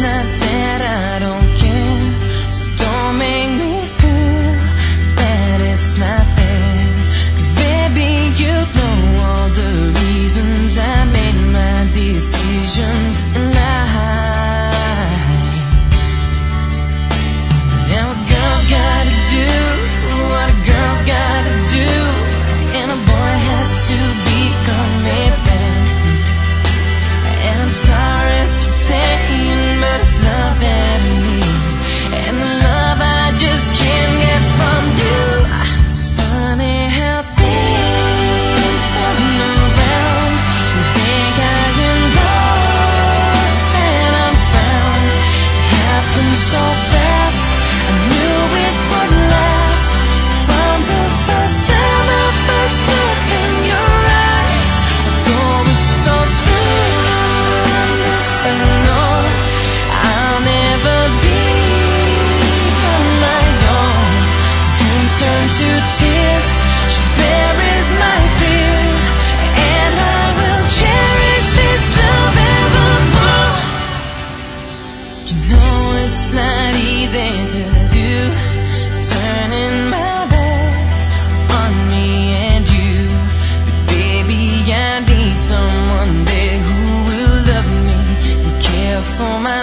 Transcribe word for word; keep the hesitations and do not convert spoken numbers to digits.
not that I don't care, so don't make me feel that it's not there. 'Cause baby, you know all the reasons I made my decisions in life. Now a girl's gotta do what a girl's gotta do, and a boy has to become a man. And I'm sorry for saying, but it's love that I need, and the love I just can't get from you. It's funny how things turn around. You think I am lost, and I'm found. It happened so fast, I knew it would last. From the first time I first looked in your eyes, although it's so soon, this I know, I'll never be on my own. These dreams turn to tears, she buries my fears, and I will cherish this love evermore. You know it's not easy to do, turning my back on me and you. But baby, I need someone there who will love me and care for my